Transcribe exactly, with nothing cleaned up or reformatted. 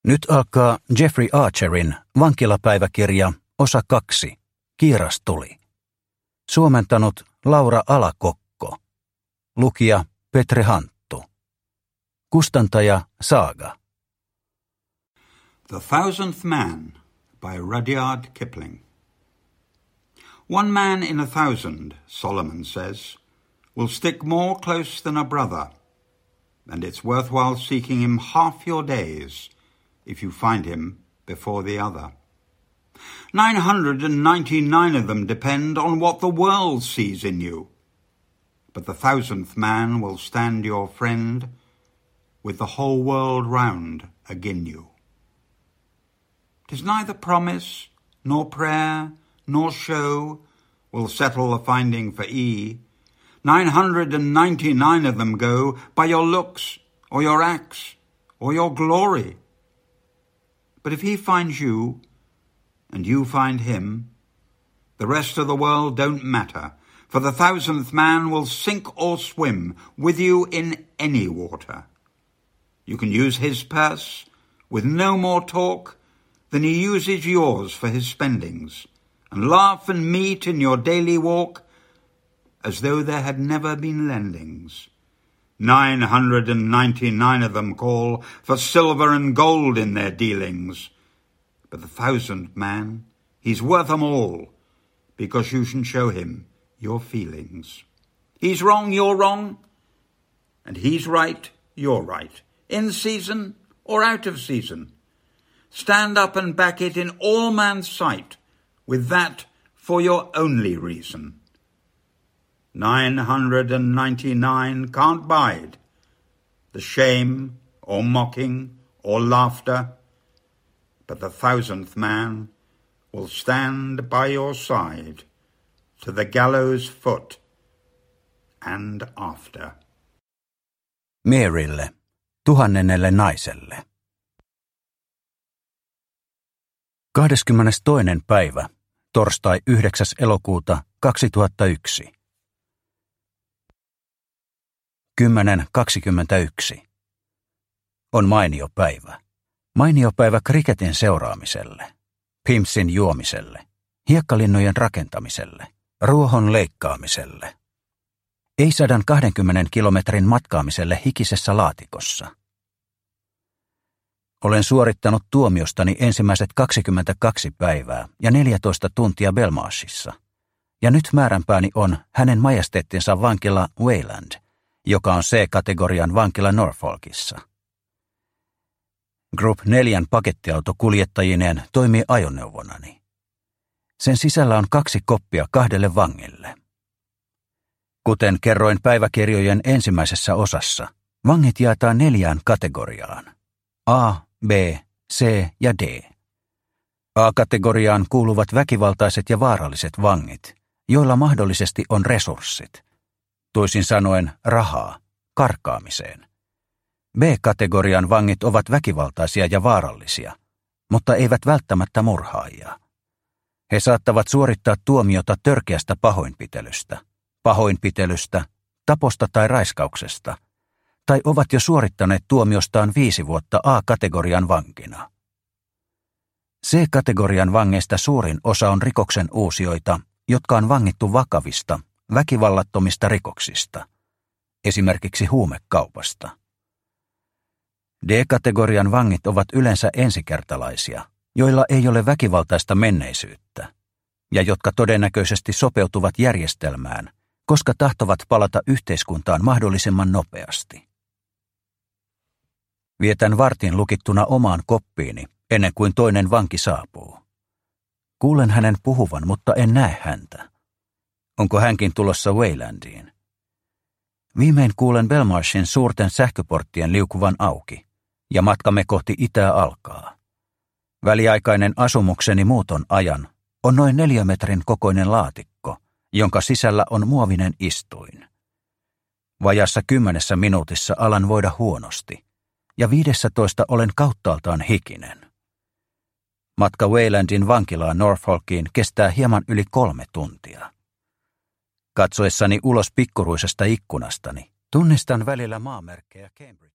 Nyt alkaa Jeffrey Archerin vankilapäiväkirja osa kaksi. Kiiras tuli. Suomentanut Laura Alakokko. Lukija Petri Hanttu. Kustantaja Saaga. The Thousandth Man by Rudyard Kipling. One man in a thousand, Solomon says, will stick more close than a brother, and it's worthwhile seeking him half your days if you find him before the other. Nine hundred and ninety-nine of them depend on what the world sees in you, but the thousandth man will stand your friend with the whole world round agin you. 'Tis neither promise, nor prayer, nor show will settle the finding for E. Nine hundred and ninety-nine of them go by your looks, or your acts, or your glory. But if he finds you, and you find him, the rest of the world don't matter, for the thousandth man will sink or swim with you in any water. You can use his purse with no more talk than he uses yours for his spendings, and laugh and meet in your daily walk as though there had never been lendings. Nine hundred and ninety-nine of them call for silver and gold in their dealings, but the thousandth man, he's worth 'em all, because you can show him your feelings. He's wrong, you're wrong, and he's right, you're right, in season or out of season. Stand up and back it in all man's sight, with that for your only reason. Nine hundred and ninety-nine can't bide the shame or mocking or laughter, but the thousandth man will stand by your side to the gallows foot and after. Marylle, tuhannennelle naiselle. kahdeskymmenestoinen päivä, torstai yhdeksäs elokuuta kaksituhattayksi. kymmenen kaksikymmentäyksi. On mainio päivä. Mainio päivä kriketin seuraamiselle, pimpsin juomiselle, hiekkalinnojen rakentamiselle, ruohon leikkaamiselle. Ei sadan kahdenkymmenen kilometrin matkaamiselle hikisessä laatikossa. Olen suorittanut tuomiostani ensimmäiset kaksikymmentäkaksi päivää ja neljätoista tuntia Belmarshissa, ja nyt määränpääni on hänen majesteettinsa vankila Wayland, joka on C-kategorian vankila Norfolkissa. Group neljän pakettiauto kuljettajineen toimii ajoneuvonani. Sen sisällä on kaksi koppia kahdelle vangille. Kuten kerroin päiväkirjojen ensimmäisessä osassa, vangit jaetaan neljään kategoriaan. A, B, C ja D. A-kategoriaan kuuluvat väkivaltaiset ja vaaralliset vangit, joilla mahdollisesti on resurssit, toisin sanoen rahaa, karkaamiseen. B-kategorian vangit ovat väkivaltaisia ja vaarallisia, mutta eivät välttämättä murhaajia. He saattavat suorittaa tuomiota törkeästä pahoinpitelystä, pahoinpitelystä, taposta tai raiskauksesta, tai ovat jo suorittaneet tuomiostaan viisi vuotta A-kategorian vankina. C-kategorian vangeista suurin osa on rikoksen uusijoita, jotka on vangittu vakavista, väkivallattomista rikoksista, esimerkiksi huumekaupasta. D-kategorian vangit ovat yleensä ensikertalaisia, joilla ei ole väkivaltaista menneisyyttä, ja jotka todennäköisesti sopeutuvat järjestelmään, koska tahtovat palata yhteiskuntaan mahdollisimman nopeasti. Vietän vartin lukittuna omaan koppiini ennen kuin toinen vanki saapuu. Kuulen hänen puhuvan, mutta en näe häntä. Onko hänkin tulossa Waylandiin? Viimein kuulen Belmarshin suurten sähköporttien liukuvan auki, ja matkamme kohti itää alkaa. Väliaikainen asumukseni muuton ajan on noin neliömetrin kokoinen laatikko, jonka sisällä on muovinen istuin. Vajassa kymmenessä minuutissa alan voida huonosti, ja viidessätoista olen kauttaaltaan hikinen. Matka Waylandin vankilaan Norfolkiin kestää hieman yli kolme tuntia. Katsoessani ulos pikkuruisesta ikkunastani, tunnistan välillä maamerkkejä Cambridge.